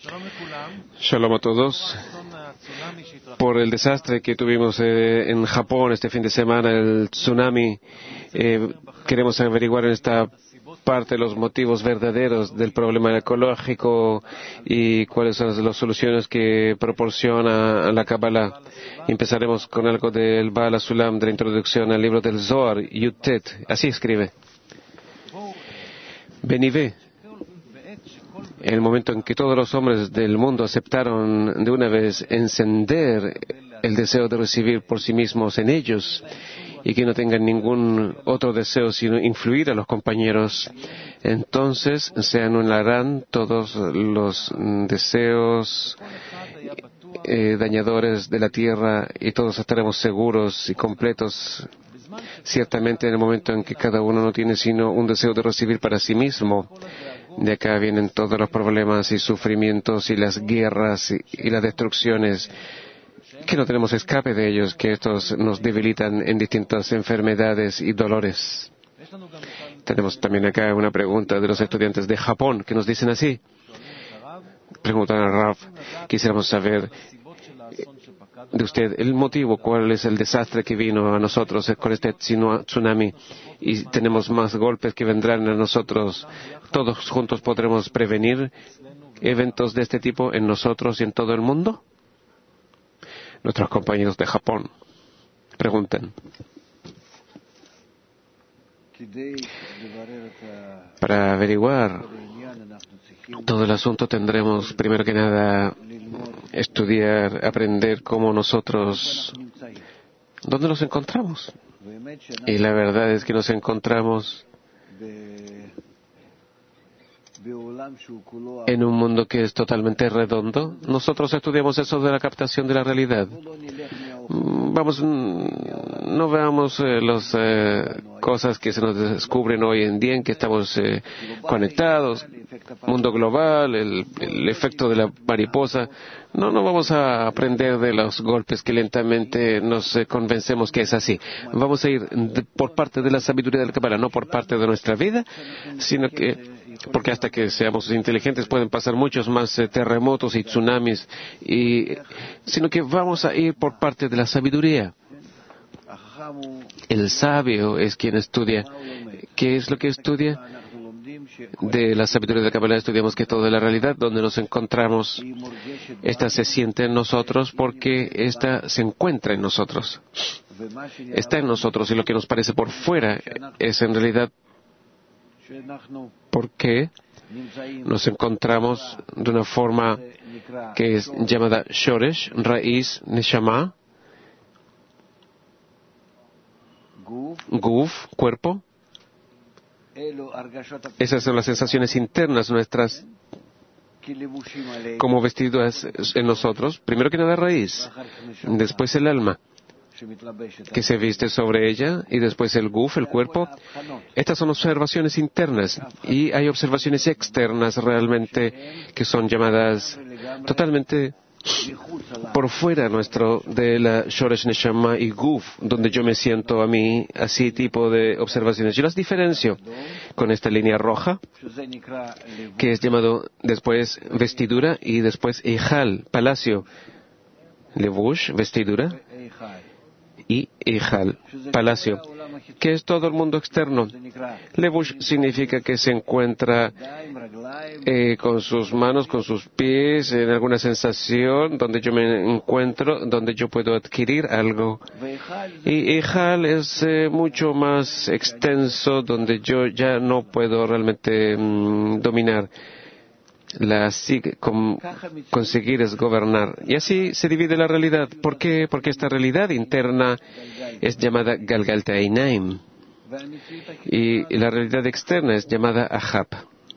Shalom a todos. Por el desastre que tuvimos en Japón este fin de semana, el tsunami, queremos averiguar en esta parte los motivos verdaderos del problema ecológico y cuáles son las soluciones que proporciona la Kabbalah. Empezaremos con algo del Baal HaSulam, de la introducción al libro del Zohar, Yutet. Así escribe. Ven y ve. El momento en que todos los hombres del mundo aceptaron de una vez encender el deseo de recibir por sí mismos en ellos y que no tengan ningún otro deseo sino influir a los compañeros, entonces se anularán todos los deseos dañadores de la tierra y todos estaremos seguros y completos. Ciertamente en el momento en que cada uno no tiene sino un deseo de recibir para sí mismo, de acá vienen todos los problemas y sufrimientos y las guerras y las destrucciones, que no tenemos escape de ellos, que estos nos debilitan en distintas enfermedades y dolores. Tenemos también acá una pregunta de los estudiantes de Japón que nos dicen así. Preguntan a Rav, quisiéramos saber de usted el motivo, cuál es el desastre que vino a nosotros con este tsunami y tenemos más golpes que vendrán a nosotros. ¿Todos juntos podremos prevenir eventos de este tipo en nosotros y en todo el mundo? Nuestros compañeros de Japón preguntan. Para averiguar todo el asunto tendremos primero que nada estudiar, aprender cómo nosotros, ¿dónde nos encontramos? Y la verdad es que nos encontramos en un mundo que es totalmente redondo. Nosotros estudiamos eso de la captación de la realidad. No veamos las cosas que se nos descubren hoy en día, en que estamos conectados, mundo global, el efecto de la mariposa. No vamos a aprender de los golpes que lentamente nos convencemos que es así. Vamos a ir por parte de la sabiduría del Kabbalah, no por parte de nuestra vida, sino que porque hasta que seamos inteligentes pueden pasar muchos más terremotos y tsunamis, sino que vamos a ir por parte de la sabiduría. El sabio es quien estudia. ¿Qué es lo que estudia? De la sabiduría de la Kabbalah estudiamos que toda la realidad donde nos encontramos, esta se siente en nosotros porque esta se encuentra en nosotros. Está en nosotros y lo que nos parece por fuera es en realidad porque nos encontramos de una forma que es llamada Shoresh, raíz, Neshama, Guf, cuerpo. Esas son las sensaciones internas nuestras como vestidos en nosotros. Primero que nada raíz, después el alma que se viste sobre ella, y después el guf, el cuerpo. Estas son observaciones internas, y hay observaciones externas realmente que son llamadas totalmente por fuera nuestro de la Shoresh Neshama y Guf, donde yo me siento a mí, así tipo de observaciones. Yo las diferencio con esta línea roja, que es llamado después vestidura, y después Ejal, palacio. Levush, vestidura, y Ejal, palacio, que es todo el mundo externo. Levush significa que se encuentra con sus manos, con sus pies, en alguna sensación donde yo me encuentro, donde yo puedo adquirir algo. Y Ejal es mucho más extenso, donde yo ya no puedo realmente dominar. Conseguir es gobernar. Y así se divide la realidad. ¿Por qué? Porque esta realidad interna es llamada Galgalta Einaim. Y la realidad externa es llamada Ahab.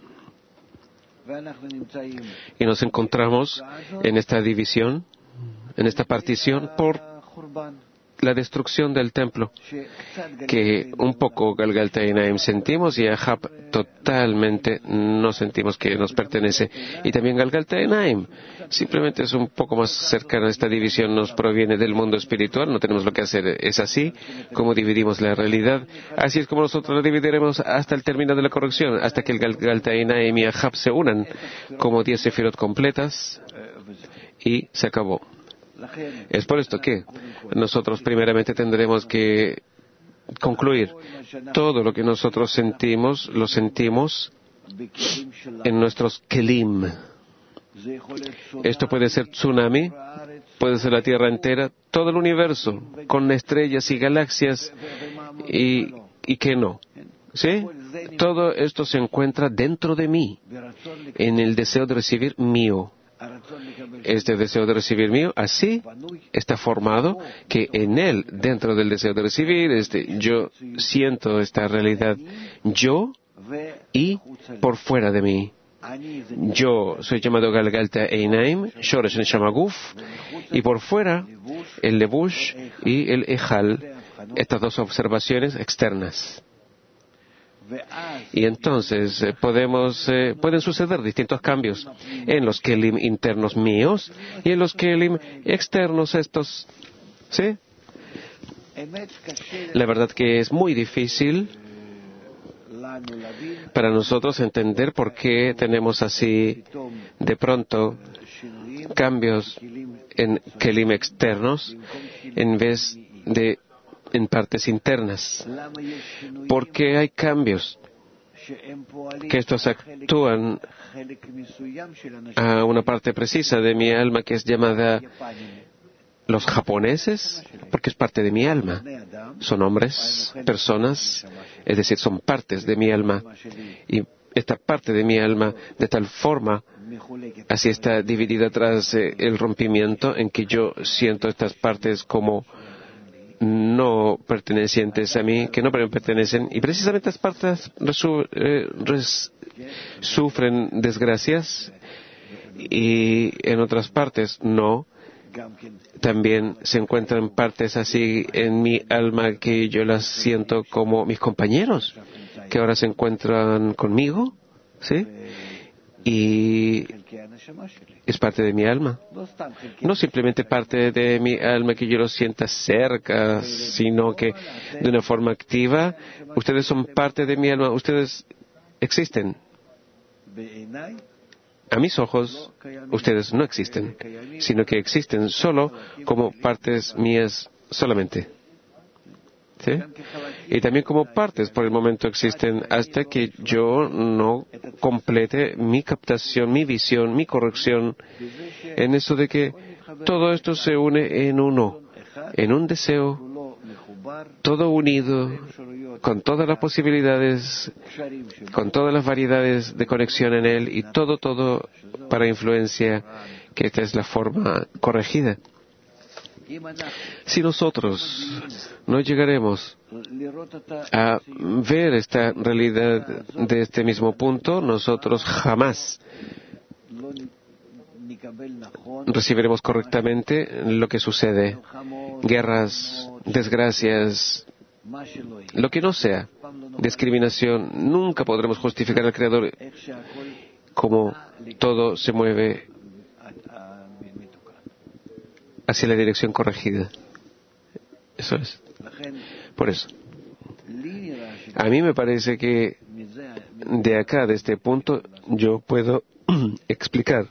Y nos encontramos en esta división, en esta partición, por la destrucción del templo, que un poco Galgalta Einaim sentimos y Ahab totalmente no sentimos que nos pertenece. Y también Galgalta Einaim simplemente es un poco más cercana. Esta división nos proviene del mundo espiritual, no tenemos lo que hacer. Es así como dividimos la realidad. Así es como nosotros la dividiremos hasta el término de la corrección, hasta que el Galgalta Einaim y Ahab se unan como 10 sefirot completas y se acabó. Es por esto que nosotros primeramente tendremos que concluir todo lo que nosotros sentimos, lo sentimos en nuestros kelim. Esto puede ser tsunami, puede ser la Tierra entera, todo el universo, con estrellas y galaxias, y que no. ¿Sí? Todo esto se encuentra dentro de mí, en el deseo de recibir mío. Este deseo de recibir mío, así está formado que en él, dentro del deseo de recibir, yo siento esta realidad, yo y por fuera de mí. Yo soy llamado Galgalta Einaim, Shoresh Neshama Guf, y por fuera el Levush y el Ejal, estas dos observaciones externas. Y entonces pueden suceder distintos cambios en los kelim internos míos y en los kelim externos estos. ¿Sí? La verdad que es muy difícil para nosotros entender por qué tenemos así de pronto cambios en kelim externos en vez de en partes internas. ¿Por qué hay cambios? Que estos actúan a una parte precisa de mi alma que es llamada los japoneses, porque es parte de mi alma. Son hombres, personas, es decir, son partes de mi alma. Y esta parte de mi alma, de tal forma, así está dividida tras el rompimiento en que yo siento estas partes como no pertenecientes a mí, que no me pertenecen, y precisamente estas partes sufren desgracias y en otras partes no. También se encuentran partes así en mi alma que yo las siento como mis compañeros, que ahora se encuentran conmigo, ¿sí? Y es parte de mi alma. No simplemente parte de mi alma que yo lo sienta cerca, sino que de una forma activa, ustedes son parte de mi alma, ustedes existen. A mis ojos, ustedes no existen, sino que existen solo como partes mías solamente. ¿Sí? Y también como partes por el momento existen hasta que yo no complete mi captación, mi visión, mi corrección en eso de que todo esto se une en uno, en un deseo, todo unido, con todas las posibilidades, con todas las variedades de conexión en él y todo para influencia, que esta es la forma corregida. Si nosotros no llegaremos a ver esta realidad de este mismo punto, nosotros jamás recibiremos correctamente lo que sucede. Guerras, desgracias, lo que no sea, discriminación, nunca podremos justificar al Creador como todo se mueve hacia la dirección corregida. Eso es. Por eso. A mí me parece que de acá, de este punto, yo puedo explicar.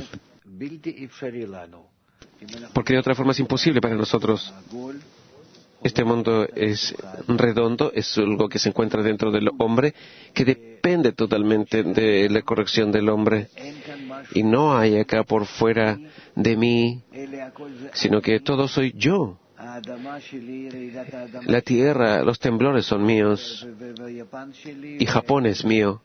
Porque de otra forma es imposible para nosotros. Este mundo es redondo, es algo que se encuentra dentro del hombre, que depende totalmente de la corrección del hombre. Y no hay acá por fuera de mí, sino que todo soy yo. La tierra, los temblores son míos, y Japón es mío,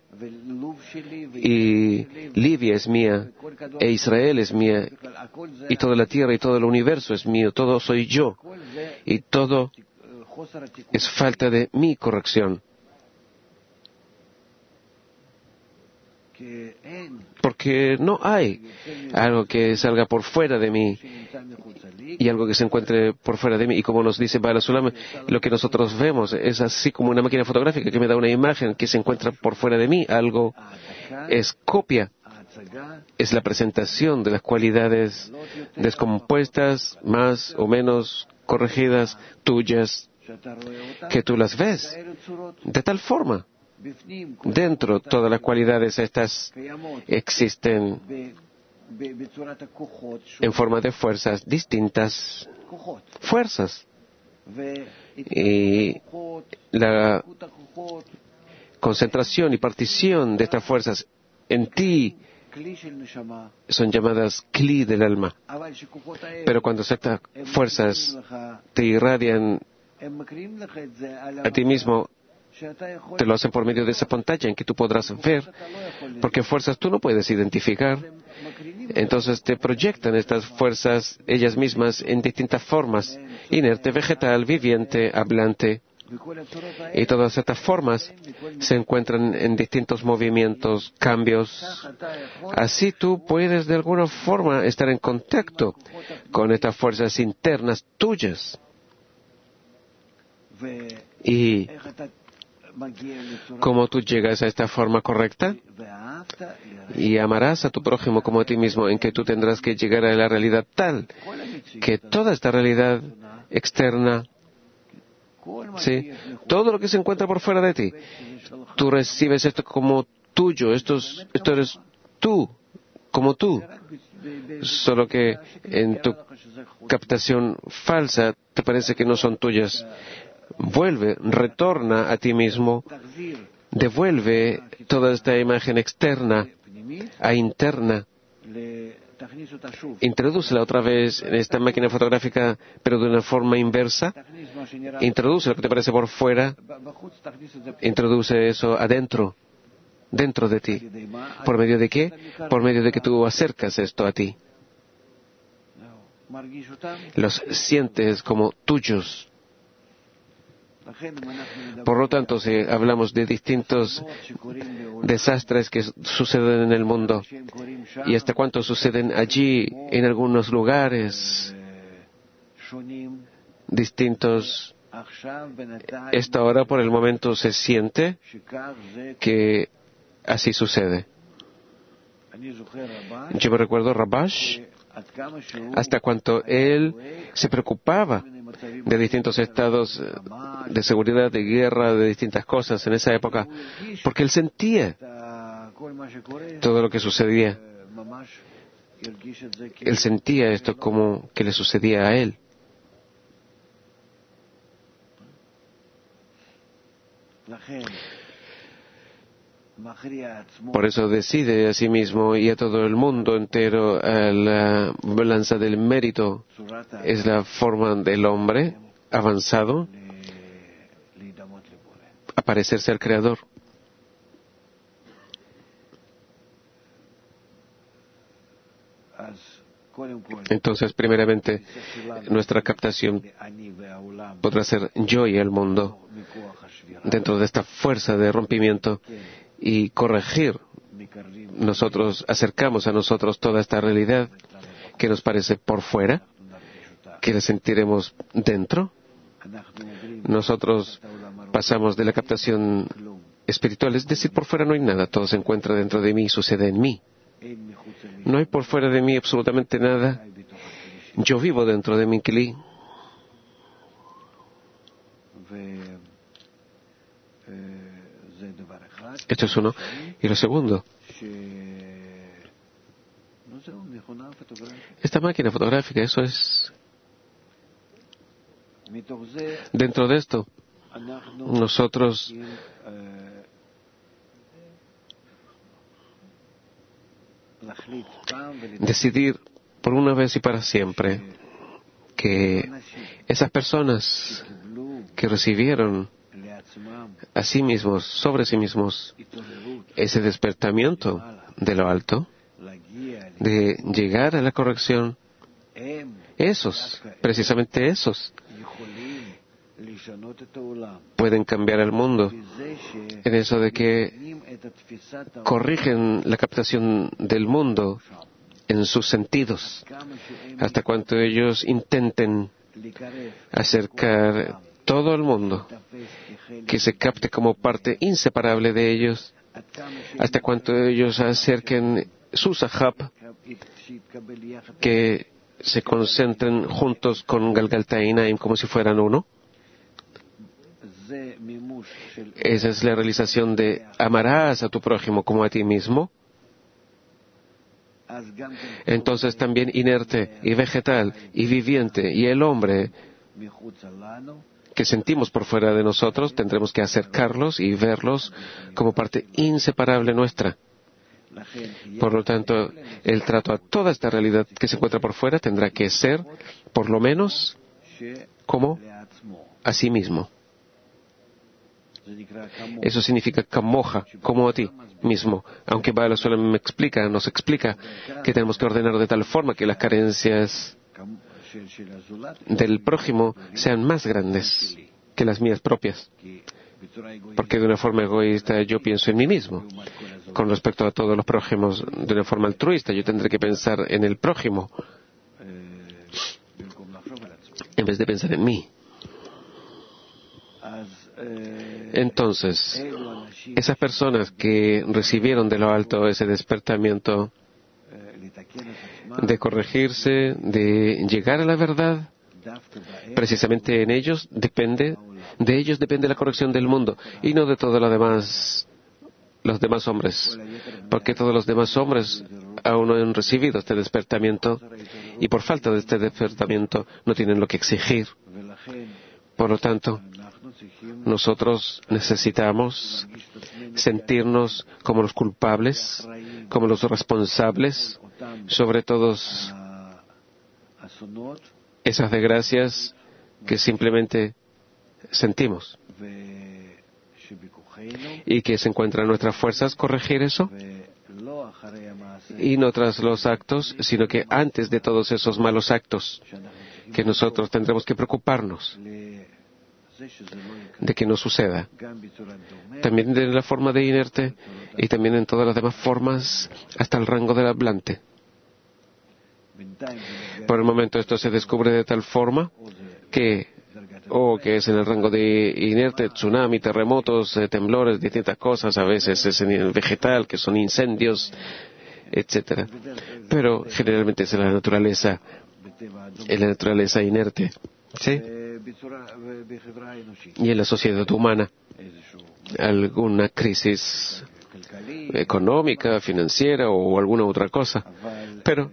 y Libia es mía, e Israel es mía, y toda la tierra y todo el universo es mío, todo soy yo, y todo es falta de mi corrección. Porque no hay algo que salga por fuera de mí y algo que se encuentre por fuera de mí. Y como nos dice Baal HaSulam, lo que nosotros vemos es así como una máquina fotográfica que me da una imagen que se encuentra por fuera de mí. Algo es copia, es la presentación de las cualidades descompuestas, más o menos corregidas, tuyas, que tú las ves de tal forma. Dentro todas las cualidades estas existen en forma de fuerzas distintas, fuerzas. Y la concentración y partición de estas fuerzas en ti son llamadas Kli del alma. Pero cuando estas fuerzas te irradian a ti mismo, te lo hacen por medio de esa pantalla en que tú podrás ver, porque fuerzas tú no puedes identificar. Entonces te proyectan estas fuerzas ellas mismas en distintas formas: inerte, vegetal, viviente, hablante. Y todas estas formas se encuentran en distintos movimientos, cambios. Así tú puedes de alguna forma estar en contacto con estas fuerzas internas tuyas. Y cómo tú llegas a esta forma correcta y amarás a tu prójimo como a ti mismo, en que tú tendrás que llegar a la realidad tal que toda esta realidad externa, ¿sí?, todo lo que se encuentra por fuera de ti, tú recibes esto como tuyo. Esto eres tú, como tú. Solo que en tu captación falsa te parece que no son tuyas. Vuelve, retorna a ti mismo, devuelve toda esta imagen externa a interna. Introdúcela otra vez en esta máquina fotográfica, pero de una forma inversa. Introduce lo que te parece por fuera, introduce eso adentro, dentro de ti. ¿Por medio de qué? Por medio de que tú acercas esto a ti. Los sientes como tuyos. Por lo tanto, si hablamos de distintos desastres que suceden en el mundo, y hasta cuánto suceden allí en algunos lugares distintos, esto ahora por el momento se siente que así sucede. Yo me recuerdo Rabash, hasta cuanto él se preocupaba de distintos estados de seguridad, de guerra, de distintas cosas en esa época, porque él sentía todo lo que sucedía. Él sentía esto como que le sucedía a él. Por eso decide a sí mismo y a todo el mundo entero a la balanza del mérito. Es la forma del hombre avanzado a parecerse al Creador. Entonces, primeramente, nuestra captación podrá ser yo y el mundo dentro de esta fuerza de rompimiento y corregir. Nosotros acercamos a nosotros toda esta realidad que nos parece por fuera, que la sentiremos dentro. Nosotros pasamos de la captación espiritual, es decir, por fuera no hay nada, todo se encuentra dentro de mí y sucede en mí. No hay por fuera de mí absolutamente nada. Yo vivo dentro de mi Kli. Esto es uno. Y lo segundo, esta máquina fotográfica, eso es. Dentro de esto, nosotros decidir por una vez y para siempre que esas personas que recibieron a sí mismos, sobre sí mismos, ese despertamiento de lo alto, de llegar a la corrección, esos, precisamente esos, pueden cambiar el mundo en eso de que corrigen la captación del mundo en sus sentidos, hasta cuanto ellos intenten acercar todo el mundo, que se capte como parte inseparable de ellos, hasta cuanto ellos acerquen su sahab, que se concentren juntos con Galgaltainaim como si fueran uno. Esa es la realización de amarás a tu prójimo como a ti mismo. Entonces también inerte y vegetal y viviente y el hombre que sentimos por fuera de nosotros, tendremos que acercarlos y verlos como parte inseparable nuestra. Por lo tanto, el trato a toda esta realidad que se encuentra por fuera tendrá que ser, por lo menos, como a sí mismo. Eso significa kamoja, como a ti mismo. Aunque Baal Sulam nos explica que tenemos que ordenar de tal forma que las carencias del prójimo sean más grandes que las mías propias. Porque de una forma egoísta yo pienso en mí mismo. Con respecto a todos los prójimos, de una forma altruista, yo tendré que pensar en el prójimo en vez de pensar en mí. Entonces, esas personas que recibieron de lo alto ese despertamiento de corregirse, de llegar a la verdad, precisamente de ellos depende la corrección del mundo y no de todos los demás hombres, porque todos los demás hombres aún no han recibido este despertamiento y por falta de este despertamiento no tienen lo que exigir. Por lo tanto, nosotros necesitamos sentirnos como los culpables, como los responsables sobre todas esas desgracias que simplemente sentimos y que se encuentran en nuestras fuerzas corregir eso, y no tras los actos, sino que antes de todos esos malos actos que nosotros tendremos que preocuparnos de que no suceda. También de la forma de inerte y también en todas las demás formas hasta el rango del hablante. Por el momento esto se descubre de tal forma que es en el rango de inerte, tsunami, terremotos, temblores, distintas cosas, a veces es en el vegetal, que son incendios, etc. Pero generalmente es en la naturaleza inerte, ¿sí? Y en la sociedad humana, alguna crisis económica, financiera o alguna otra cosa. Pero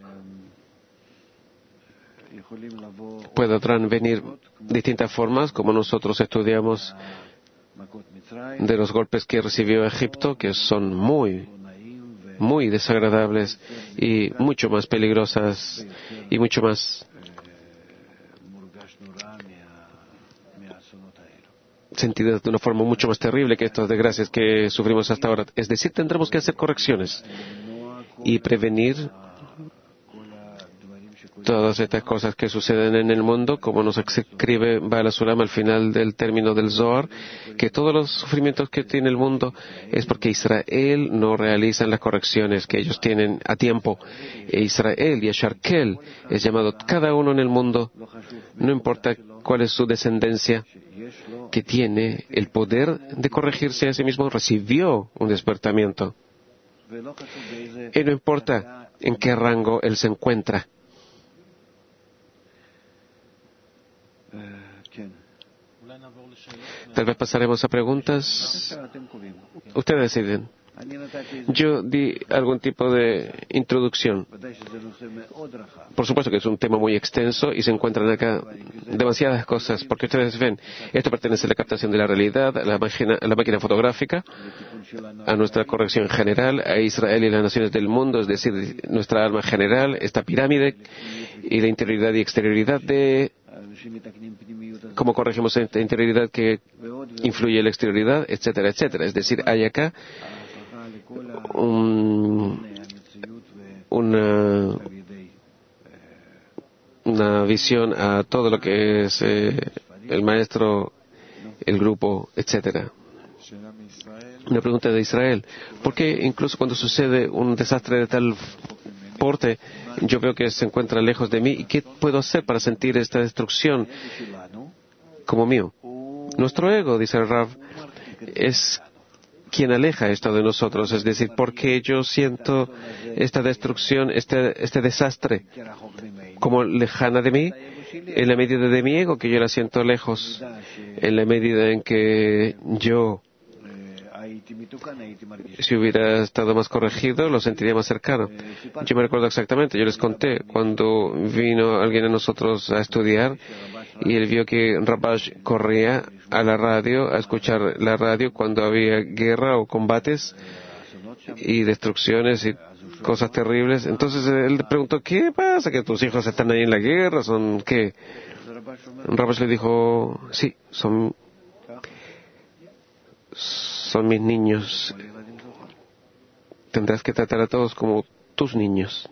podrán venir distintas formas, como nosotros estudiamos de los golpes que recibió Egipto, que son muy, muy desagradables y mucho más peligrosas y mucho más sentidas de una forma mucho más terrible que estas desgracias que sufrimos hasta ahora. Es decir, tendremos que hacer correcciones y prevenir todas estas cosas que suceden en el mundo, como nos escribe Baal HaSulam al final del término del Zohar, que todos los sufrimientos que tiene el mundo es porque Israel no realiza las correcciones que ellos tienen a tiempo. E Israel, Yashar Kel, es llamado cada uno en el mundo, no importa cuál es su descendencia, que tiene el poder de corregirse a sí mismo, recibió un despertamiento. Y no importa en qué rango él se encuentra. Tal vez pasaremos a preguntas. Ustedes deciden. Yo di algún tipo de introducción. Por supuesto que es un tema muy extenso y se encuentran acá demasiadas cosas, porque ustedes ven, esto pertenece a la captación de la realidad, a la máquina fotográfica, a nuestra corrección general, a Israel y las naciones del mundo, es decir, nuestra alma general, esta pirámide y la interioridad y exterioridad de cómo corregimos esta interioridad que influye en la exterioridad, etcétera, etcétera. Es decir, hay acá una visión a todo lo que es el maestro, el grupo, etcétera. Una pregunta de Israel. ¿Por qué incluso cuando sucede un desastre de tal transporte, yo veo que se encuentra lejos de mí. ¿Y qué puedo hacer para sentir esta destrucción como mío? Nuestro ego, dice el Rav, es quien aleja esto de nosotros. Es decir, porque yo siento esta destrucción, este desastre como lejana de mí, en la medida de mi ego, que yo la siento lejos, en la medida en que yo, si hubiera estado más corregido, lo sentiría más cercano. Yo me recuerdo exactamente, yo les conté, cuando vino alguien a nosotros a estudiar y él vio que Rabash corría a la radio, a escuchar la radio cuando había guerra o combates y destrucciones y cosas terribles. Entonces él le preguntó, ¿qué pasa? ¿Que tus hijos están ahí en la guerra? ¿Son qué? Rabash le dijo, sí, son mis niños. Tendrás que tratar a todos como tus niños.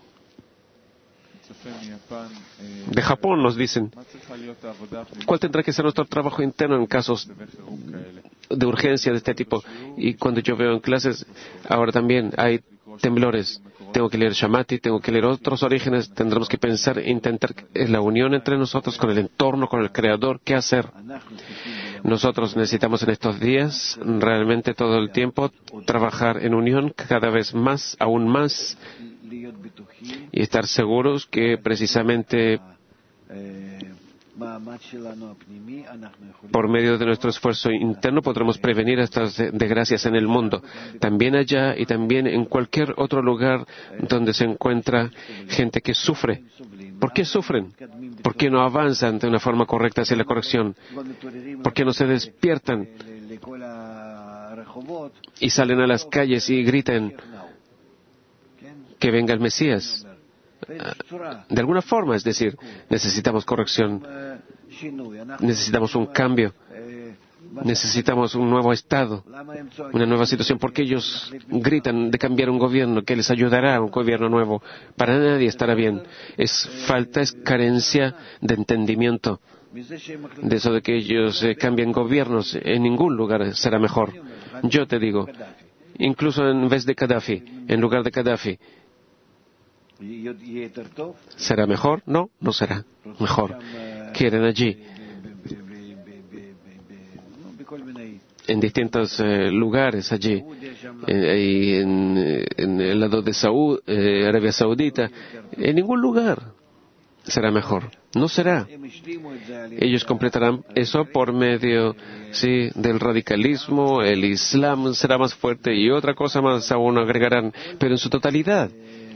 De Japón nos dicen, ¿cuál tendrá que ser nuestro trabajo interno en casos de urgencia de este tipo? Y cuando yo veo en clases, ahora también hay temblores. Tengo que leer Shamati, tengo que leer otros orígenes. Tendremos que pensar e intentar la unión entre nosotros, con el entorno, con el Creador. ¿Qué hacer? Nosotros necesitamos en estos días, realmente todo el tiempo, trabajar en unión cada vez más, aún más, y estar seguros que precisamente por medio de nuestro esfuerzo interno podremos prevenir estas desgracias en el mundo, también allá y también en cualquier otro lugar donde se encuentra gente que sufre. ¿Por qué sufren? ¿Por qué no avanzan de una forma correcta hacia la corrección? ¿Por qué no se despiertan y salen a las calles y gritan que venga el Mesías? De alguna forma, es decir, necesitamos corrección, necesitamos un cambio, necesitamos un nuevo estado, una nueva situación. ¿Por qué ellos gritan de cambiar un gobierno que les ayudará a un gobierno nuevo? Para nadie estará bien. Es falta, es carencia de entendimiento de eso de que ellos cambien gobiernos. En ningún lugar será mejor. Yo te digo, incluso en vez de Gaddafi, en lugar de Gaddafi, ¿será mejor? No, no será mejor. Quieren allí, en distintos lugares allí, en el lado de Arabia Saudita, en ningún lugar será mejor. No será. Ellos completarán eso por medio, sí, del radicalismo. El Islam será más fuerte y otra cosa más aún agregarán, pero en su totalidad,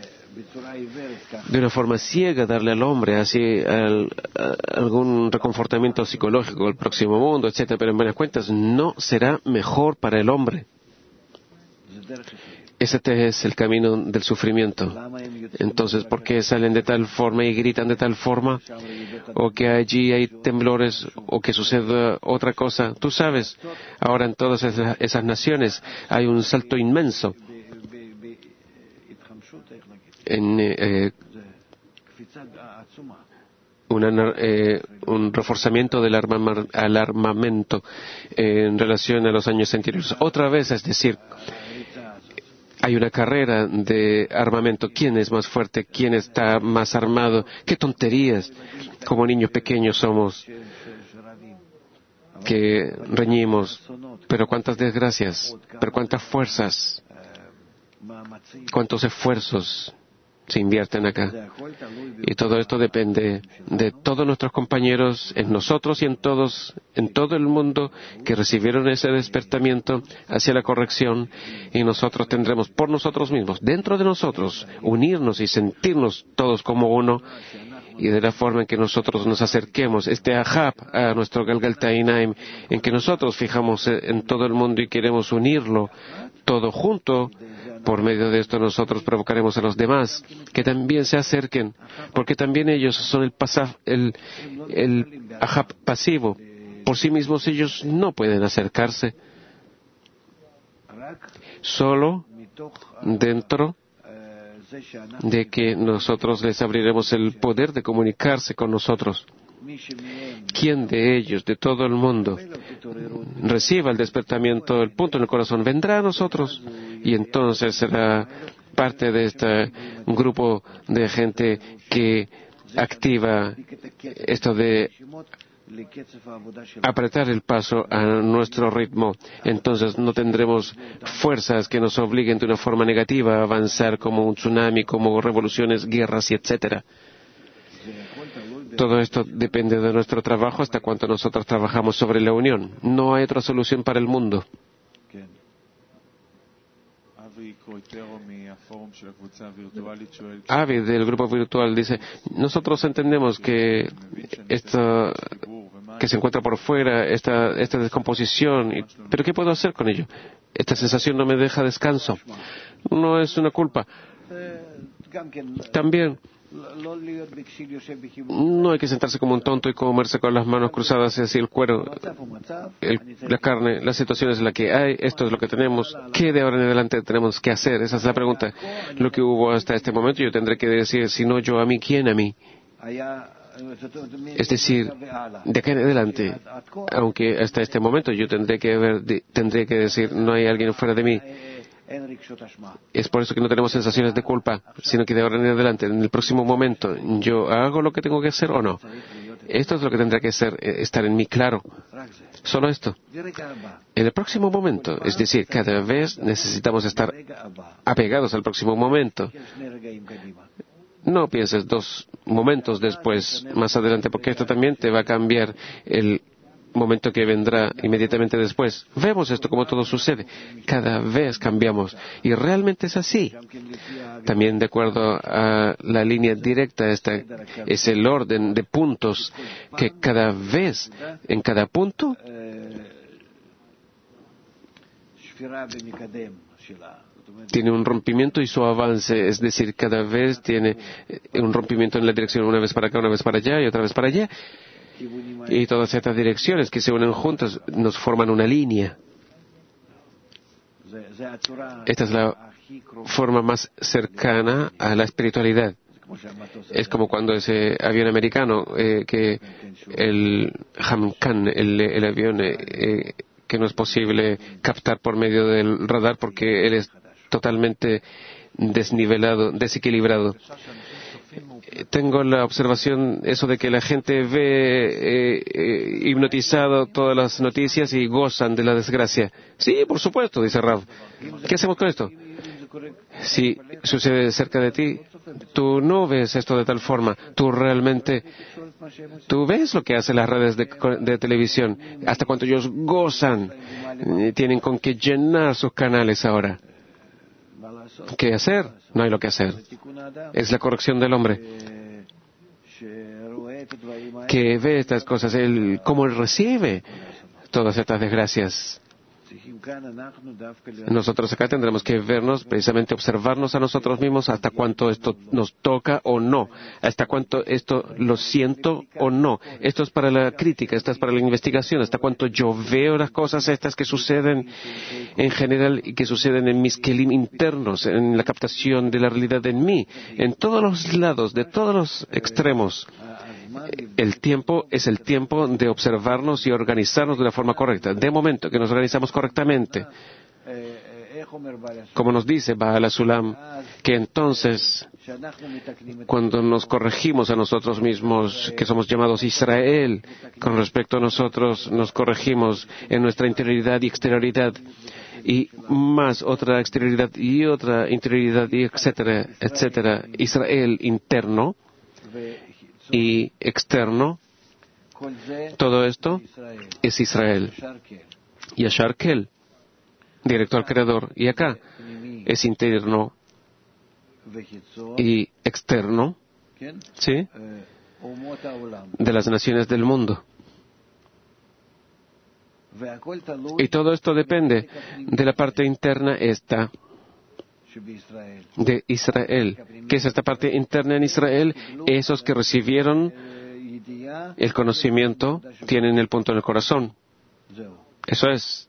de una forma ciega, darle al hombre así algún reconfortamiento psicológico, el próximo mundo, etcétera. Pero en buenas cuentas no será mejor para el hombre. Ese es el camino del sufrimiento. Entonces, ¿por qué salen de tal forma y gritan de tal forma? O que allí hay temblores, o que suceda otra cosa. Tú sabes, ahora en todas esas naciones hay un salto inmenso en un reforzamiento del armamento en relación a los años anteriores. Otra vez, es decir, hay una carrera de armamento. ¿Quién es más fuerte? ¿Quién está más armado? ¡Qué tonterías! Como niños pequeños somos, que reñimos. Pero cuántas desgracias, pero cuántas fuerzas, cuántos esfuerzos se invierten acá. Y todo esto depende de todos nuestros compañeros, en nosotros y en todo el mundo, que recibieron ese despertamiento hacia la corrección, y nosotros tendremos por nosotros mismos, dentro de nosotros, unirnos y sentirnos todos como uno, y de la forma en que nosotros nos acerquemos, Ahab, a nuestro Galgaltainaim, en que nosotros fijamos en todo el mundo y queremos unirlo todo junto. Por medio de esto nosotros provocaremos a los demás que también se acerquen, porque también ellos son el Ahab pasivo. Por sí mismos ellos no pueden acercarse. Solo dentro de que nosotros les abriremos el poder de comunicarse con nosotros. ¿Quién de ellos, de todo el mundo, reciba el despertamiento, el punto en el corazón, vendrá a nosotros? Y entonces será parte de este grupo de gente que activa esto de apretar el paso a nuestro ritmo. Entonces no tendremos fuerzas que nos obliguen de una forma negativa a avanzar como un tsunami, como revoluciones, guerras y etcétera. Todo esto depende de nuestro trabajo hasta cuánto nosotros trabajamos sobre la unión. No hay otra solución para el mundo. Avi del grupo virtual dice, nosotros entendemos que esto que se encuentra por fuera, esta descomposición, pero ¿qué puedo hacer con ello? Esta sensación no me deja descanso. No es una culpa. También no hay que sentarse como un tonto y comerse con las manos cruzadas hacia el cuero, la carne, las situaciones en las que hay, esto es lo que tenemos, ¿qué de ahora en adelante tenemos que hacer? Esa es la pregunta. Lo que hubo hasta este momento, yo tendré que decir, si no yo a mí, ¿quién a mí? Es decir, de acá en adelante, aunque hasta este momento yo tendré que decir, no hay alguien fuera de mí. Es por eso que no tenemos sensaciones de culpa, sino que de ahora en adelante, en el próximo momento, yo hago lo que tengo que hacer o no. Esto es lo que tendrá que ser, estar en mí claro. Solo esto. En el próximo momento, es decir, cada vez necesitamos estar apegados al próximo momento. No pienses 2 momentos después, más adelante, porque esto también te va a cambiar el momento que vendrá inmediatamente después. Vemos esto como todo sucede. Cada vez cambiamos. Y realmente es así. También de acuerdo a la línea directa, es el orden de puntos que cada vez, en cada punto, tiene un rompimiento y su avance, es decir, cada vez tiene un rompimiento en la dirección, una vez para acá, una vez para allá y otra vez para allá. Y todas estas direcciones que se unen juntas nos forman una línea. Esta es la forma más cercana a la espiritualidad. Es como cuando ese avión americano, que el Hamkan, el avión que no es posible captar por medio del radar porque él es totalmente desnivelado, desequilibrado. Tengo la observación, eso de que la gente ve hipnotizado todas las noticias y gozan de la desgracia. Sí, por supuesto, dice Rav. ¿Qué hacemos con esto? Si sucede cerca de ti, tú no ves esto de tal forma. Tú ves lo que hacen las redes de televisión. Hasta cuánto ellos gozan. Tienen con qué llenar sus canales ahora. ¿Qué hacer? No hay lo que hacer. Es la corrección del hombre que ve estas cosas, cómo él recibe todas estas desgracias. Nosotros acá tendremos que vernos, precisamente observarnos a nosotros mismos hasta cuánto esto nos toca o no, hasta cuánto esto lo siento o no. Esto es para la crítica, esto es para la investigación, hasta cuánto yo veo las cosas estas que suceden en general y que suceden en mis kelim internos, en la captación de la realidad en mí, en todos los lados, de todos los extremos. El tiempo es el tiempo de observarnos y organizarnos de una forma correcta. De momento que nos organizamos correctamente, como nos dice Baal HaSulam, que entonces, cuando nos corregimos a nosotros mismos, que somos llamados Israel, con respecto a nosotros, nos corregimos en nuestra interioridad y exterioridad, y más otra exterioridad y otra interioridad, y etcétera, etcétera. Israel interno y externo, todo esto es Israel. Y Yashar Kel, directo al Creador. Y acá es interno y externo, ¿sí? De las naciones del mundo. Y todo esto depende de la parte interna esta de Israel. ¿Qué es esta parte interna en Israel? Esos que recibieron el conocimiento tienen el punto en el corazón. Eso es.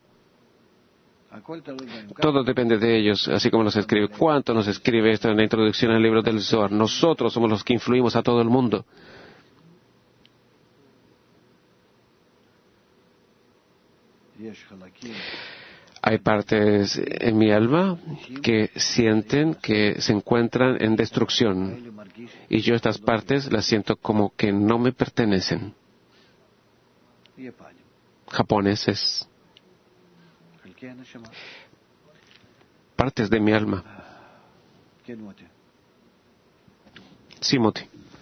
Todo depende de ellos, así como nos escribe. ¿Cuánto nos escribe esto en la introducción al libro del Zohar? Nosotros somos los que influimos a todo el mundo. Hay partes en mi alma que sienten que se encuentran en destrucción. Y yo estas partes las siento como que no me pertenecen. Japoneses. Partes de mi alma. Sí, Moti.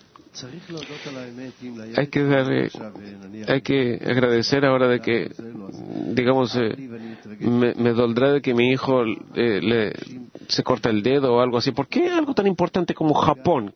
Hay que agradecer ahora de que, digamos, me doldrá de que mi hijo se corta el dedo o algo así. ¿Por qué algo tan importante como Japón?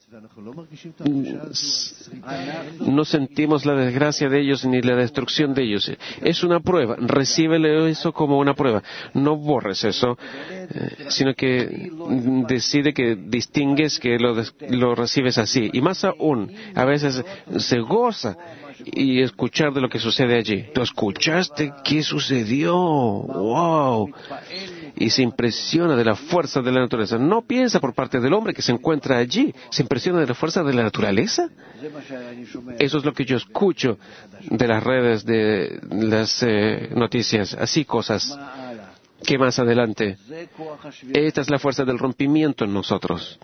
No sentimos la desgracia de ellos ni la destrucción de ellos. Es una prueba. Recíbele eso como una prueba. No borres eso, sino que decide que distingues que lo recibes así. Y más aún, a veces se goza y escuchar de lo que sucede allí. ¿Tú escuchaste qué sucedió? ¡Wow! Y se impresiona de la fuerza de la naturaleza. No piensa por parte del hombre que se encuentra allí. Se impresiona de la fuerza de la naturaleza. Eso es lo que yo escucho de las redes, de las noticias. Así cosas. ¿Qué más adelante? Esta es la fuerza del rompimiento en nosotros.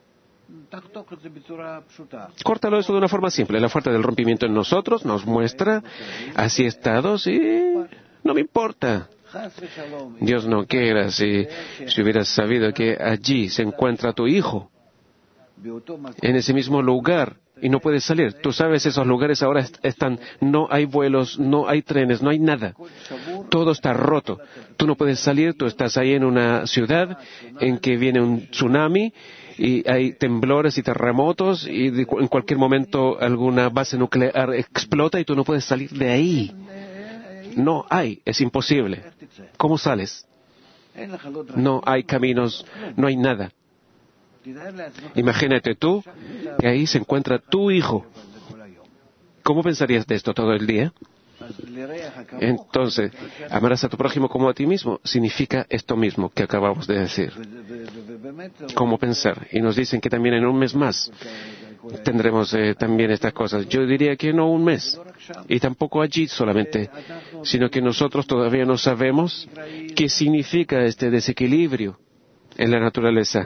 Córtalo eso de una forma simple. La fuerza del rompimiento en nosotros nos muestra así estados y no me importa. Dios no quiera si hubieras sabido que allí se encuentra tu hijo, en ese mismo lugar, y no puedes salir. Tú sabes, esos lugares ahora están, no hay vuelos, no hay trenes, no hay nada. Todo está roto. Tú no puedes salir, tú estás ahí en una ciudad en que viene un tsunami, y hay temblores y terremotos, y en cualquier momento alguna base nuclear explota y tú no puedes salir de ahí. No hay, es imposible. ¿Cómo sales? No hay caminos, no hay nada. Imagínate tú que ahí se encuentra tu hijo. ¿Cómo pensarías de esto todo el día? Entonces, amarás a tu prójimo como a ti mismo significa esto mismo que acabamos de decir. ¿Cómo pensar? Y nos dicen que también en un mes más tendremos también estas cosas. Yo diría que no un mes, y tampoco allí solamente, sino que nosotros todavía no sabemos qué significa este desequilibrio en la naturaleza.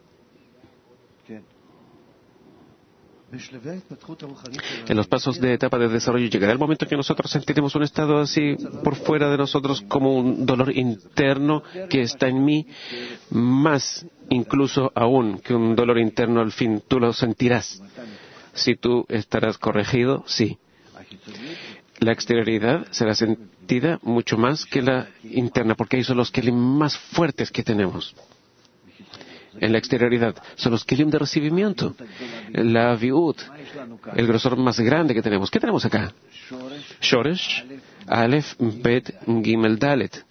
En los pasos de etapa de desarrollo llegará el momento en que nosotros sentiremos un estado así por fuera de nosotros como un dolor interno que está en mí, más incluso aún que un dolor interno al fin. Tú lo sentirás. Si tú estarás corregido, sí. La exterioridad será sentida mucho más que la interna, porque ahí son los kelim más fuertes que tenemos. En la exterioridad son los kelim de recibimiento, la viud, el grosor más grande que tenemos. ¿Qué tenemos acá? Shoresh, Aleph, Bet, Gimel, Dalet.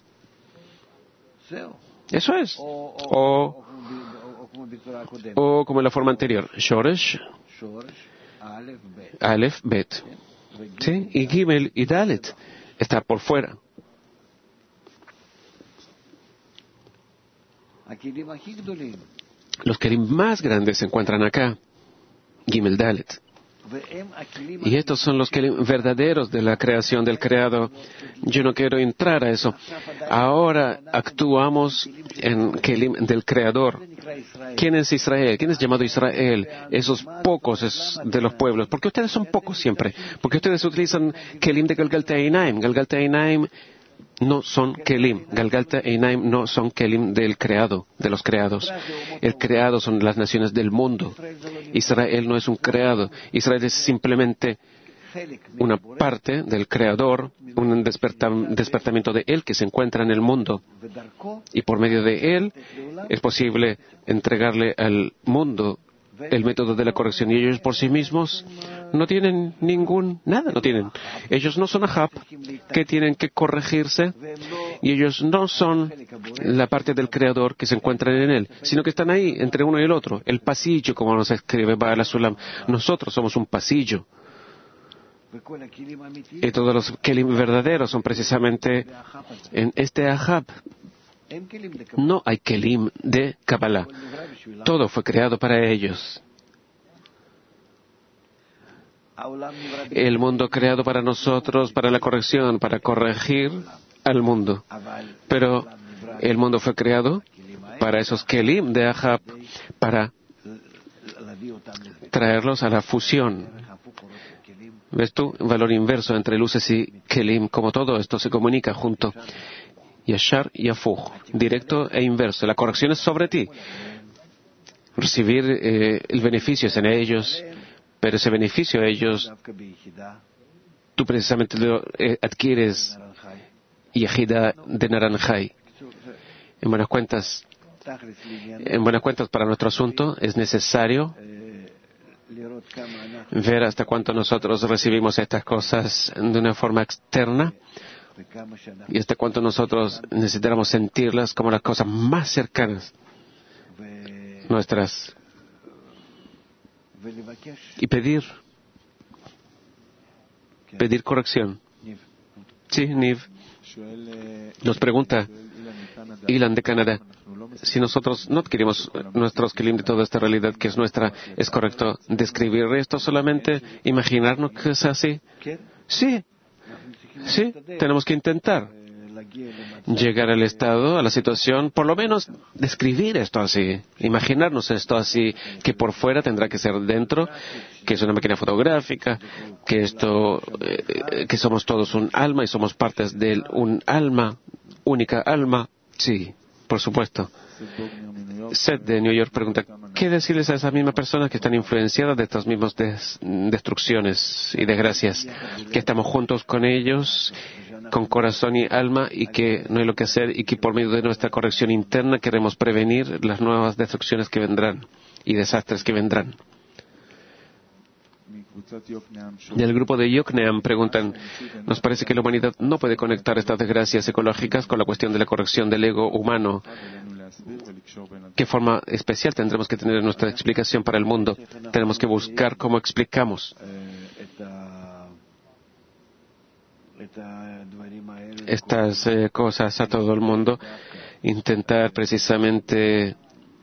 Eso es. O como en la forma anterior. Shoresh, Aleph, Bet. ¿Sí? Y Gimel y Dalet está por fuera. Los kelim más grandes se encuentran acá, Gimel Dalet. Y estos son los kelim verdaderos de la creación del creado. Yo no quiero entrar a eso. Ahora actuamos en kelim del creador. ¿Quién es Israel? ¿Quién es llamado Israel? Esos pocos de los pueblos. ¿Por qué ustedes son pocos siempre? Porque ustedes utilizan kelim de Galgalta Einaim. Galgalta Einaim no son kelim. Galgalta e Einaim no son kelim del creado, de los creados. El creado son las naciones del mundo. Israel no es un creado. Israel es simplemente una parte del creador, un despertamiento de él que se encuentra en el mundo. Y por medio de él es posible entregarle al mundo el método de la corrección, y ellos por sí mismos no tienen nada no tienen. Ellos no son Ahab, que tienen que corregirse, y ellos no son la parte del Creador que se encuentran en él, sino que están ahí, entre uno y el otro. El pasillo, como nos escribe Baal Sulam. Nosotros somos un pasillo. Y todos los kelim verdaderos son precisamente en este Ahab. No hay kelim de Kabbalah. Todo fue creado para ellos. El mundo creado para nosotros, para la corrección, para corregir al mundo. Pero El mundo fue creado para esos kelim de Ahab, para traerlos a la fusión. ¿Ves tú? Valor inverso entre luces y kelim, como todo esto se comunica junto. Yashar y Afuj, directo e inverso. La corrección es sobre ti. Recibir el beneficio es en ellos, pero ese beneficio a ellos, tú precisamente lo adquieres Yehida de Naranjai. En buenas cuentas, para nuestro asunto es necesario ver hasta cuánto nosotros recibimos estas cosas de una forma externa y hasta cuánto nosotros necesitamos sentirlas como las cosas más cercanas nuestras y pedir corrección. Sí, Niv nos pregunta, Ilan de Canadá, si nosotros no adquirimos nuestros kelim de toda esta realidad que es nuestra, ¿es correcto describir esto solamente, imaginarnos que es así? Sí, tenemos que intentar llegar al estado, a la situación, por lo menos describir esto así, imaginarnos esto así, que por fuera tendrá que ser dentro, que es una máquina fotográfica, que que somos todos un alma y somos partes de un alma, única alma. Sí, por supuesto. Seth de New York pregunta, ¿qué decirles a esas mismas personas que están influenciadas de estas mismas destrucciones y desgracias? Que estamos juntos con ellos, con corazón y alma, y que no hay lo que hacer, y que por medio de nuestra corrección interna queremos prevenir las nuevas destrucciones que vendrán y desastres que vendrán. Del grupo de Yokneam preguntan, nos parece que la humanidad no puede conectar estas desgracias ecológicas con la cuestión de la corrección del ego humano. ¿Qué forma especial tendremos que tener en nuestra explicación para el mundo? Tenemos que buscar cómo explicamos estas cosas a todo el mundo, intentar precisamente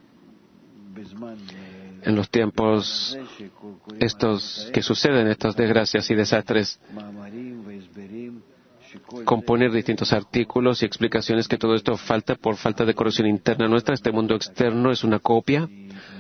en los tiempos estos que suceden, estas desgracias y desastres, componer distintos artículos y explicaciones que todo esto falta por falta de corrección interna nuestra. Este mundo externo es una copia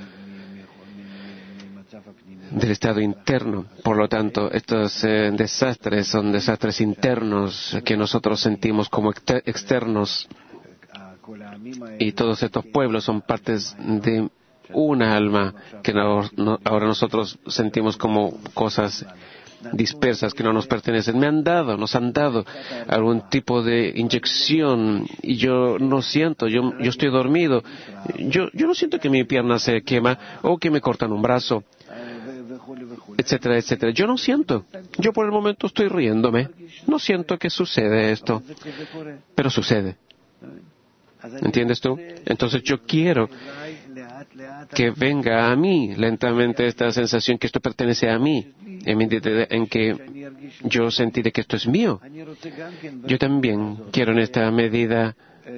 del estado interno. Por lo tanto, estos desastres son desastres internos que nosotros sentimos como externos. Y todos estos pueblos son partes de una alma que ahora nosotros sentimos como cosas dispersas que no nos pertenecen. Nos han dado algún tipo de inyección y yo no siento, yo estoy dormido, yo no siento que mi pierna se quema o que me cortan un brazo, etcétera, etcétera. Yo no siento. Yo por el momento estoy riéndome. No siento que sucede esto, pero sucede. ¿Entiendes tú? Entonces yo quiero que venga a mí lentamente esta sensación que esto pertenece a mí, en que yo sentiré que esto es mío. Yo también quiero en esta medida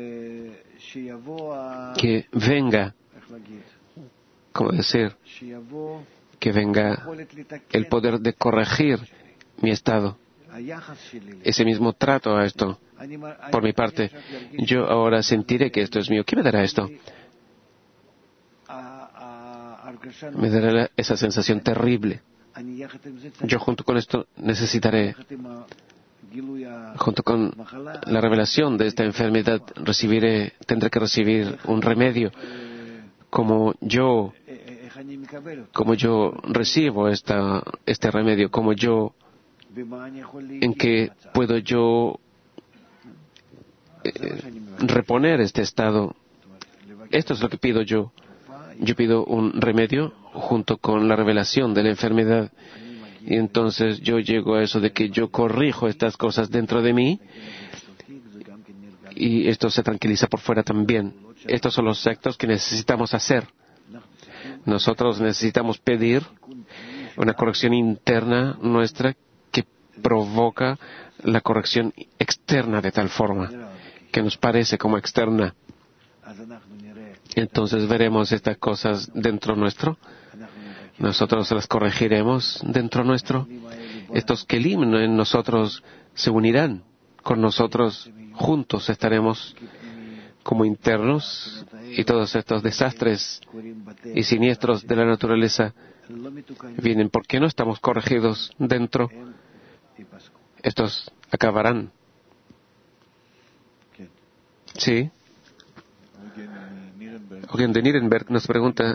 que venga, ¿cómo decir? Que venga el poder de corregir mi estado. Ese mismo trato a esto. Por mi parte, yo ahora sentiré que esto es mío. ¿Qué me dará esto? Me dará esa sensación terrible. Yo junto con esto necesitaré, junto con la revelación de esta enfermedad, tendré que recibir un remedio. Como yo recibo este remedio, en que puedo yo reponer este estado. Esto es lo que pido yo. Yo pido un remedio junto con la revelación de la enfermedad. Y entonces yo llego a eso de que yo corrijo estas cosas dentro de mí y esto se tranquiliza por fuera también. Estos son los actos que necesitamos hacer. Nosotros necesitamos pedir una corrección interna nuestra que provoca la corrección externa de tal forma que nos parece como externa. Entonces veremos estas cosas dentro nuestro. Nosotros las corregiremos dentro nuestro. Estos kelim en nosotros se unirán con nosotros. Juntos estaremos como internos, y todos estos desastres y siniestros de la naturaleza vienen porque no estamos corregidos dentro. Estos acabarán. Sí. Alguien de Nirenberg nos pregunta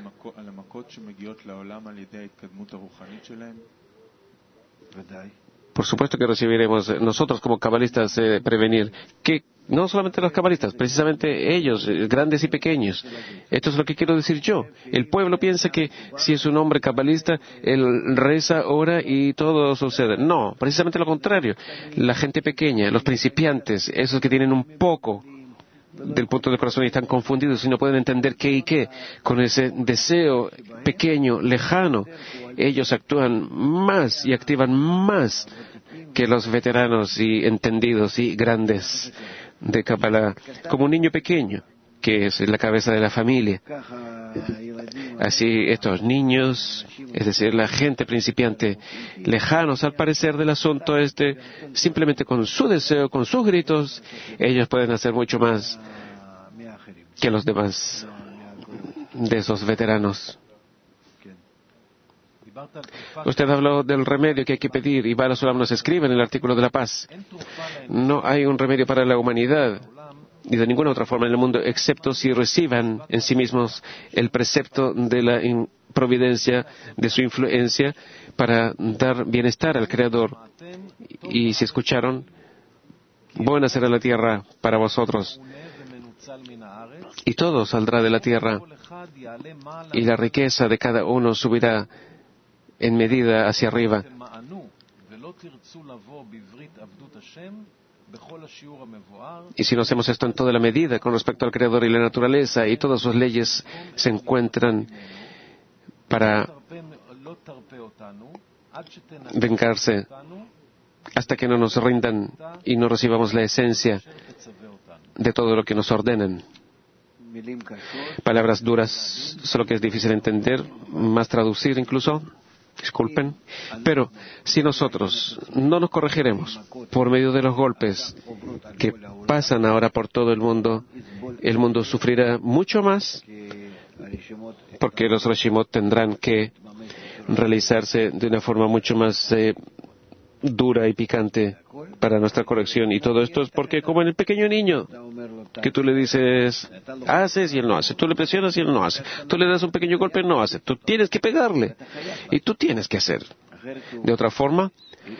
por supuesto que recibiremos nosotros como cabalistas prevenir que no solamente los cabalistas, precisamente ellos, grandes y pequeños. Esto es lo que quiero decir yo. El pueblo piensa que si es un hombre cabalista, él reza, ora y todo sucede. No, precisamente lo contrario. La gente pequeña, los principiantes, esos que tienen un poco del punto del corazón y están confundidos y no pueden entender qué y qué, con ese deseo pequeño, lejano, ellos actúan más y activan más que los veteranos y entendidos y grandes de Kabbalah, como un niño pequeño, que es la cabeza de la familia. Así estos niños, es decir, la gente principiante, lejanos al parecer del asunto simplemente con su deseo, con sus gritos, ellos pueden hacer mucho más que los demás de esos veteranos. Usted habló del remedio que hay que pedir, y Bala Sulam nos escribe en el artículo de la paz. No hay un remedio para la humanidad, ni de ninguna otra forma en el mundo, excepto si reciban en sí mismos el precepto de la providencia, de su influencia, para dar bienestar al Creador. Y si escucharon, buena será la tierra para vosotros, y todo saldrá de la tierra, y la riqueza de cada uno subirá en medida hacia arriba. Y si no hacemos esto en toda la medida con respecto al Creador y la naturaleza, y todas sus leyes se encuentran para vengarse hasta que no nos rindan y no recibamos la esencia de todo lo que nos ordenan. Palabras duras, solo que es difícil entender, más traducir incluso. Disculpen, pero si nosotros no nos corregiremos por medio de los golpes que pasan ahora por todo el mundo sufrirá mucho más, porque los Reshimot tendrán que realizarse de una forma mucho más dura y picante para nuestra corrección. Y todo esto es porque, como en el pequeño niño, que tú le dices, haces y él no hace. Tú le presionas y él no hace. Tú le das un pequeño golpe y él no hace. Tú tienes que pegarle. Y tú tienes que hacer. De otra forma,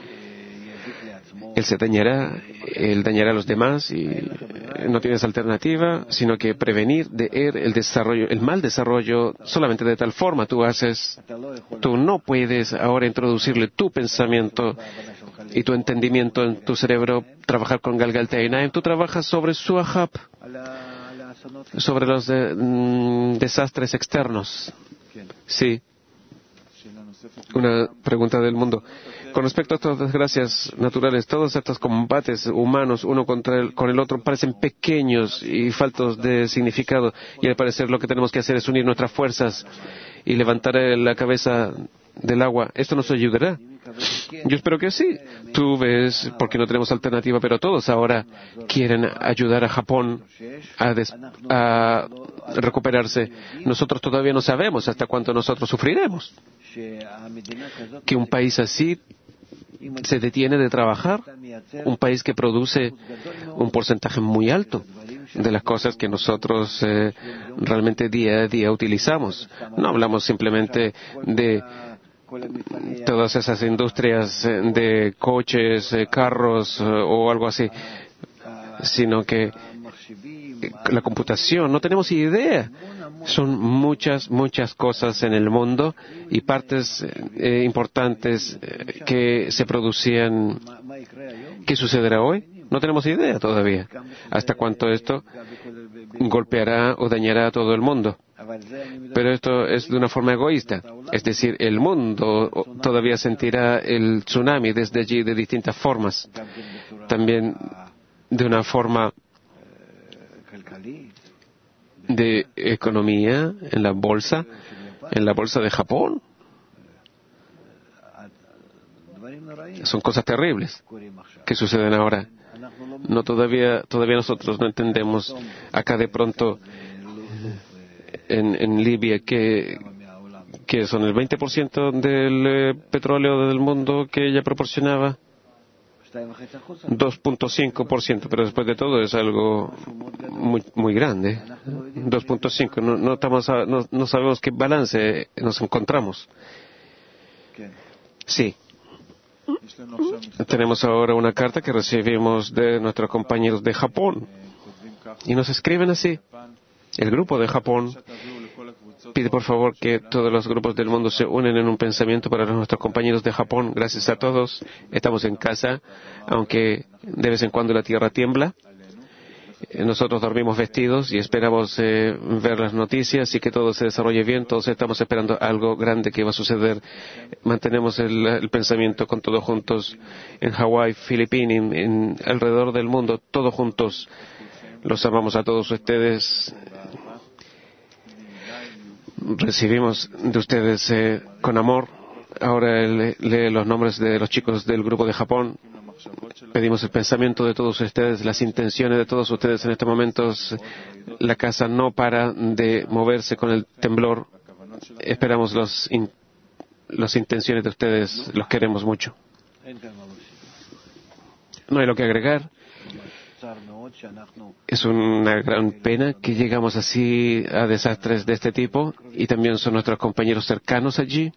él él dañará a los demás y no tienes alternativa, sino que prevenir el mal desarrollo solamente de tal forma tú no puedes ahora introducirle tu pensamiento y tu entendimiento en tu cerebro, trabajar con Galgal Teinaim. Tú trabajas sobre su ahab, sobre los desastres externos. Sí. Una pregunta del mundo. Con respecto a estas desgracias naturales, todos estos combates humanos uno con el otro parecen pequeños y faltos de significado, y al parecer lo que tenemos que hacer es unir nuestras fuerzas y levantar la cabeza del agua. ¿Esto nos ayudará? Yo espero que sí. Tú ves, porque no tenemos alternativa, pero todos ahora quieren ayudar a Japón a recuperarse. Nosotros todavía no sabemos hasta cuánto nosotros sufriremos. Que un país así se detiene de trabajar, un país que produce un porcentaje muy alto de las cosas que nosotros realmente día a día utilizamos. No hablamos simplemente de todas esas industrias de coches, carros o algo así, sino que la computación, no tenemos idea. Son muchas cosas en el mundo y partes importantes que se producían. ¿Qué sucederá hoy? No tenemos idea todavía. Hasta cuánto esto golpeará o dañará a todo el mundo. Pero esto es de una forma egoísta. Es decir, el mundo todavía sentirá el tsunami desde allí de distintas formas. También de una forma de economía en la bolsa de Japón. Son cosas terribles que suceden ahora. Todavía nosotros no entendemos acá de pronto en Libia que son el 20% del petróleo del mundo que ella proporcionaba. 2.5%, pero después de todo es algo muy grande. 2.5, no sabemos qué balance nos encontramos. Sí. Tenemos ahora una carta que recibimos de nuestros compañeros de Japón y nos escriben así. El grupo de Japón pide por favor que todos los grupos del mundo se unen en un pensamiento para nuestros compañeros de Japón. Gracias a todos. Estamos en casa, aunque de vez en cuando la tierra tiembla. Nosotros dormimos vestidos y esperamos ver las noticias y que todo se desarrolle bien. Todos estamos esperando algo grande que va a suceder. Mantenemos el pensamiento con todos juntos en Hawái, Filipinas, alrededor del mundo, todos juntos. Los amamos a todos ustedes. Recibimos de ustedes con amor. Ahora lee los nombres de los chicos del grupo de Japón. Pedimos el pensamiento de todos ustedes, las intenciones de todos ustedes en estos momentos. La casa no para de moverse con el temblor. Esperamos las intenciones de ustedes. Los queremos mucho. No hay lo que agregar. Es una gran pena que llegamos así a desastres de este tipo y también son nuestros compañeros cercanos allí.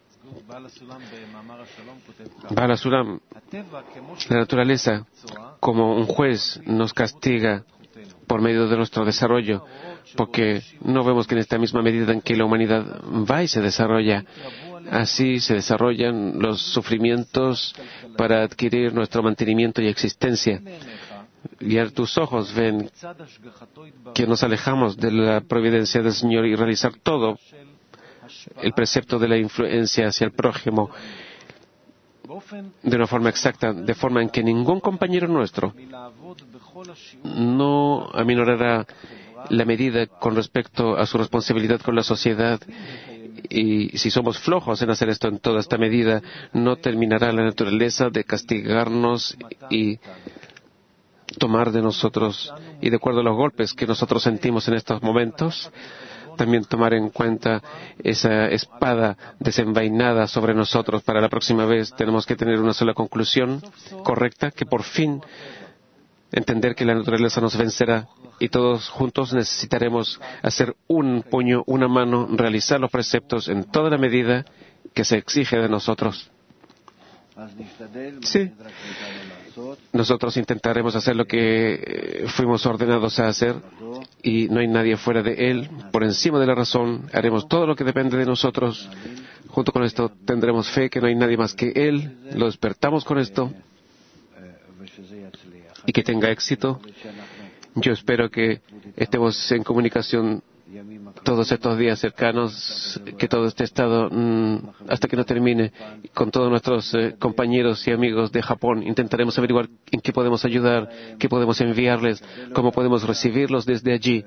Bala Sulam, la naturaleza, como un juez, nos castiga por medio de nuestro desarrollo, porque no vemos que en esta misma medida en que la humanidad va y se desarrolla, así se desarrollan los sufrimientos para adquirir nuestro mantenimiento y existencia. Y a tus ojos ven que nos alejamos de la providencia del Señor y realizar todo el precepto de la influencia hacia el prójimo de una forma exacta, de forma en que ningún compañero nuestro no aminorará la medida con respecto a su responsabilidad con la sociedad. Y si somos flojos en hacer esto en toda esta medida, no terminará la naturaleza de castigarnos y tomar de nosotros, y de acuerdo a los golpes que nosotros sentimos en estos momentos, también tomar en cuenta esa espada desenvainada sobre nosotros. Para la próxima vez tenemos que tener una sola conclusión correcta, que por fin entender que la naturaleza nos vencerá y todos juntos necesitaremos hacer un puño, una mano, realizar los preceptos en toda la medida que se exige de nosotros. Sí. Nosotros intentaremos hacer lo que fuimos ordenados a hacer y no hay nadie fuera de Él. Por encima de la razón, haremos todo lo que depende de nosotros. Junto con esto tendremos fe que no hay nadie más que Él. Lo despertamos con esto y que tenga éxito. Yo espero que estemos en comunicación todos estos días cercanos, que todo este estado, hasta que no termine, con todos nuestros compañeros y amigos de Japón. Intentaremos averiguar en qué podemos ayudar, qué podemos enviarles, cómo podemos recibirlos desde allí.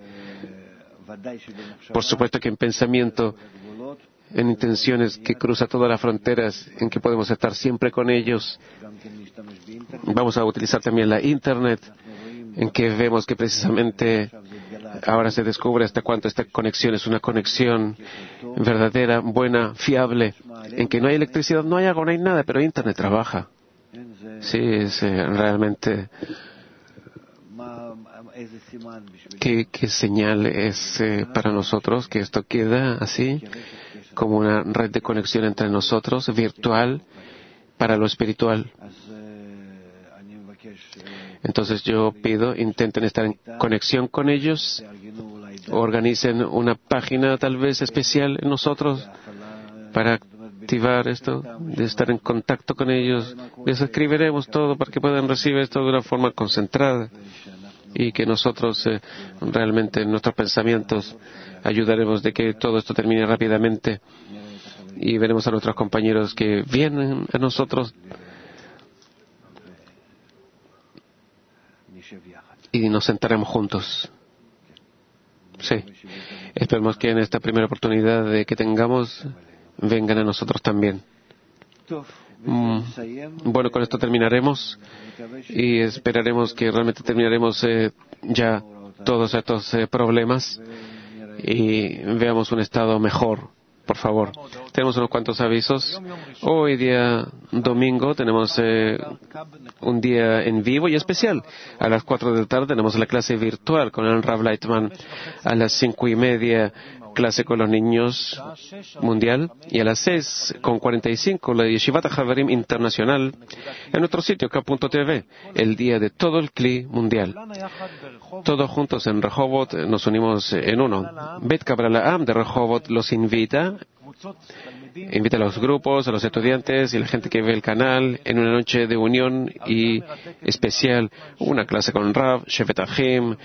Por supuesto que en pensamiento, en intenciones que cruzan todas las fronteras, en que podemos estar siempre con ellos. Vamos a utilizar también la Internet, en que vemos que precisamente ahora se descubre hasta cuánto esta conexión es una conexión verdadera, buena, fiable, en que no hay electricidad, no hay agua, no hay nada, pero Internet trabaja. Sí, es realmente... ¿Qué señal es para nosotros que esto queda así, como una red de conexión entre nosotros, virtual, para lo espiritual? Entonces yo pido, intenten estar en conexión con ellos, organicen una página tal vez especial en nosotros para activar esto, de estar en contacto con ellos. Les escribiremos todo para que puedan recibir esto de una forma concentrada y que nosotros realmente en nuestros pensamientos ayudaremos de que todo esto termine rápidamente y veremos a nuestros compañeros que vienen a nosotros y nos sentaremos juntos. Sí. Esperemos que en esta primera oportunidad que tengamos, vengan a nosotros también. Bueno, con esto terminaremos y esperaremos que realmente terminaremos ya todos estos problemas y veamos un estado mejor, por favor. Tenemos unos cuantos avisos. Hoy día domingo tenemos un día en vivo y especial. A las 4 de la tarde tenemos la clase virtual con el Rav Leitman. A las 5:30 clase con los niños mundial y a las 6:45 la Yeshivat HaChaverim internacional en nuestro sitio K.TV, el día de todo el Kli mundial. Todos juntos en Rehovot nos unimos en uno. Bet Kabbalah Am de Rehovot los invita a los grupos, a los estudiantes y a la gente que ve el canal en una noche de unión y especial, una clase con Rav, Shevet Achim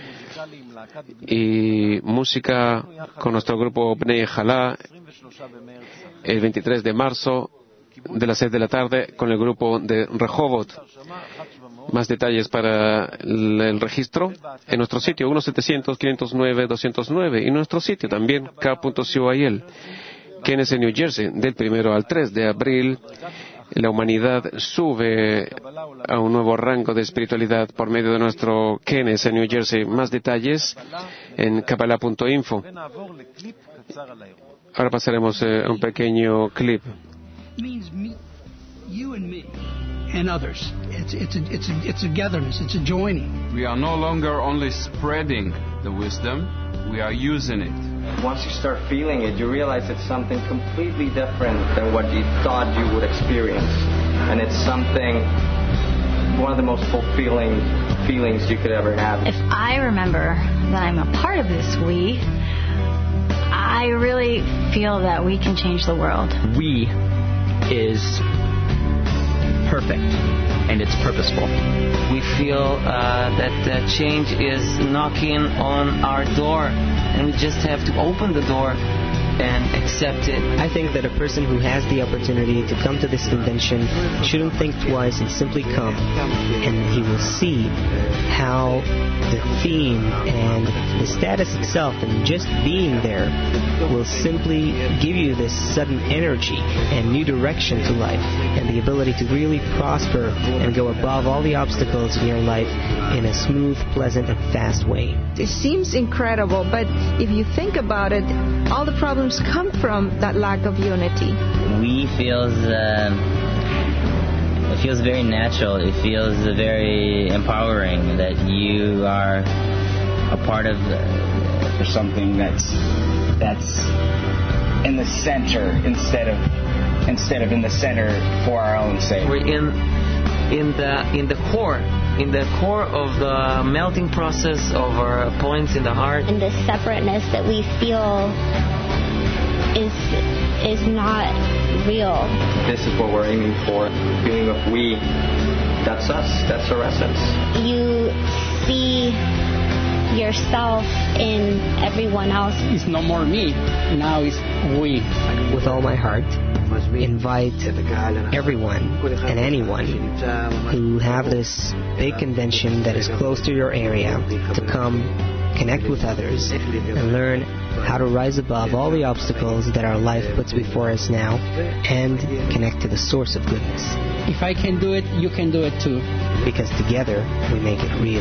y música con nuestro grupo Bnei Jalá el 23 de marzo de las 6 de la tarde con el grupo de Rehovot. Más detalles para el registro en nuestro sitio 1-700-509-209 y nuestro sitio también K.COIL. Kenes en New Jersey, del 1 al 3 de abril, la humanidad sube a un nuevo rango de espiritualidad por medio de nuestro Kenes en New Jersey. Más detalles en Kabbalah.info. Ahora pasaremos a un pequeño clip. And others. It's togetherness, it's a joining. We are no longer only spreading the wisdom, we are using it. Once you start feeling it, you realize it's something completely different than what you thought you would experience. And it's something, one of the most fulfilling feelings you could ever have. If I remember that I'm a part of this we, I really feel that we can change the world. We is perfect, and it's purposeful. We feel that change is knocking on our door, and we just have to open the door and accept it. I think that a person who has the opportunity to come to this convention shouldn't think twice and simply come, and he will see how the theme and the status itself and just being there will simply give you this sudden energy and new direction to life and the ability to really prosper and go above all the obstacles in your life in a smooth, pleasant, and fast way. It seems incredible, but if you think about it, all the problems come from that lack of unity. We feels it feels very natural. It feels very empowering that you are a part of for something that's in the center instead of in the center for our own sake. We're in the core of the melting process of our points in the heart. And the separateness that we feel is not real. This is what we're aiming for. The feeling of we, that's us, that's our essence. You see yourself in everyone else. It's no more me, now it's we. With all my heart, invite everyone and anyone who have this big convention that is close to your area to come connect with others and learn how to rise above all the obstacles that our life puts before us now and connect to the source of goodness. If I can do it, you can do it too. Because together we make it real.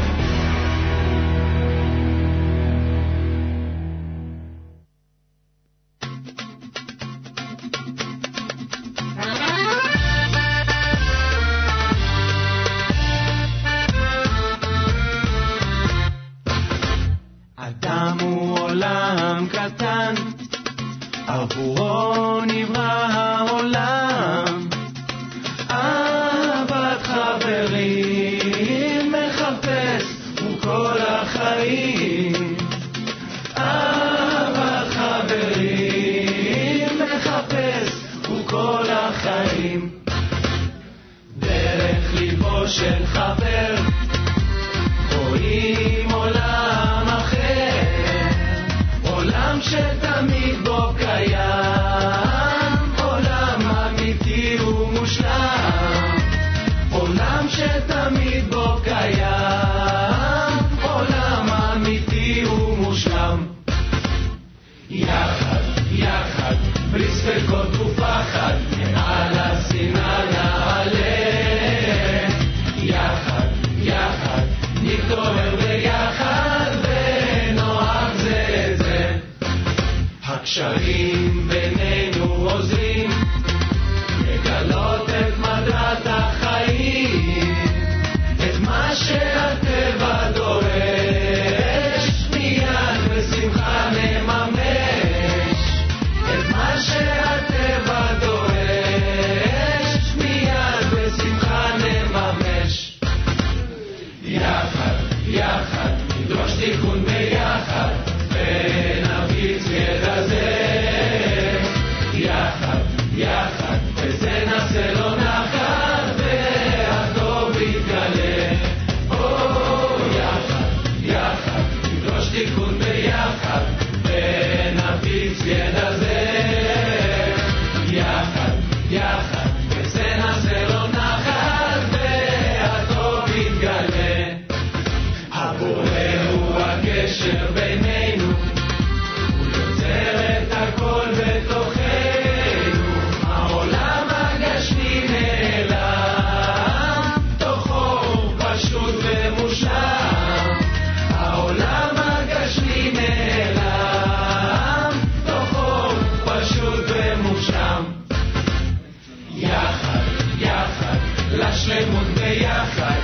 עבורו נברא העולם, אהבת חברים מחפש וכל החיים, אהבת חברים מחפש וכל החיים, דרך ליבו של חבר רואים עולם אחר, עולם שתמיד בו קיים, עולם אמיתי ומושלם, עולם שתמיד בו קיים, עולם אמיתי ומושלם. יחד, יחד, בלי ספקות ופחד, על השנאה יחד, יחד, וזה נעשה לו נחת, והטוב יתגלה. הבורא הוא הקשר בינינו, הוא יוצר את הכל בתוכנו, העולם הגשמי נעלם, תוכו הוא פשוט ומושלם, העולם הגשמי נעלם, תוכו הוא פשוט ומושלם. יחד, יחד, לשלמות ביחד,